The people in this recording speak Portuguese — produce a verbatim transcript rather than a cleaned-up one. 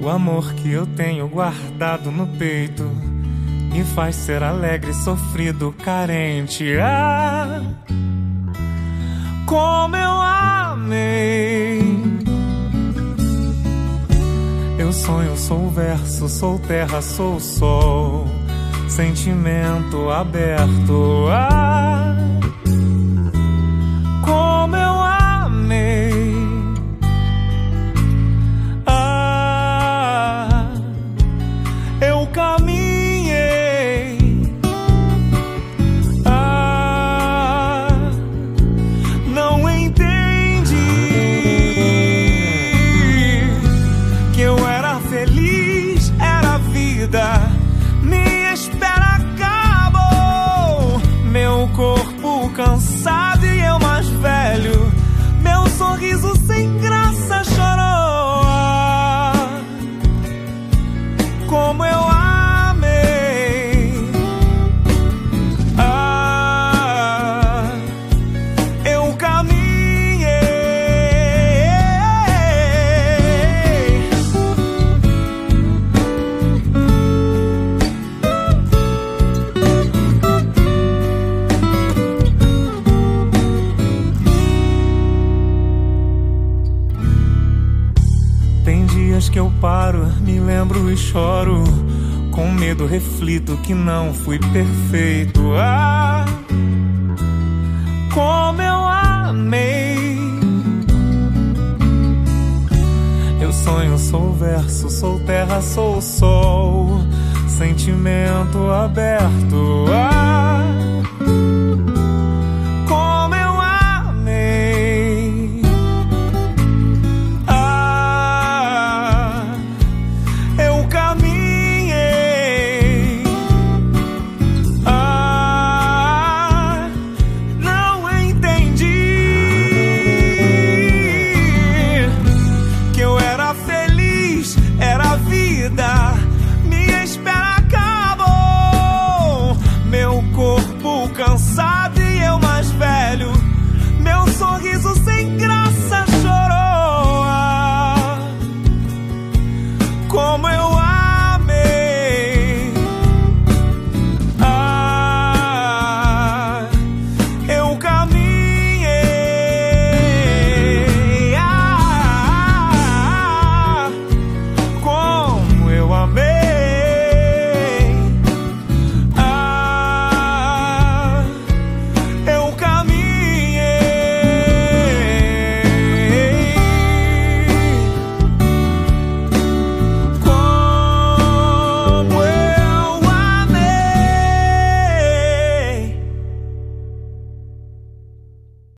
O amor que eu tenho guardado no peito me faz ser alegre, sofrido, carente. Ah, como eu amei. Eu sonho, sou verso, sou terra, sou sol, sentimento aberto. Ah, como eu amei. Ah, eu caminhei. Ah, não entendi que eu era feliz, era vida. Minha espera acabou. Meu corpo cansado e eu mais velho. Meu sorriso sem graça chorou. Ah, como eu amei. Ah, eu caminhei. Tem dias que eu paro, me lembro e choro. Com medo reflito que não fui perfeito. Ah, como eu amei. Eu sonho, sou verso, sou terra, sou sol, sentimento aberto. Ah,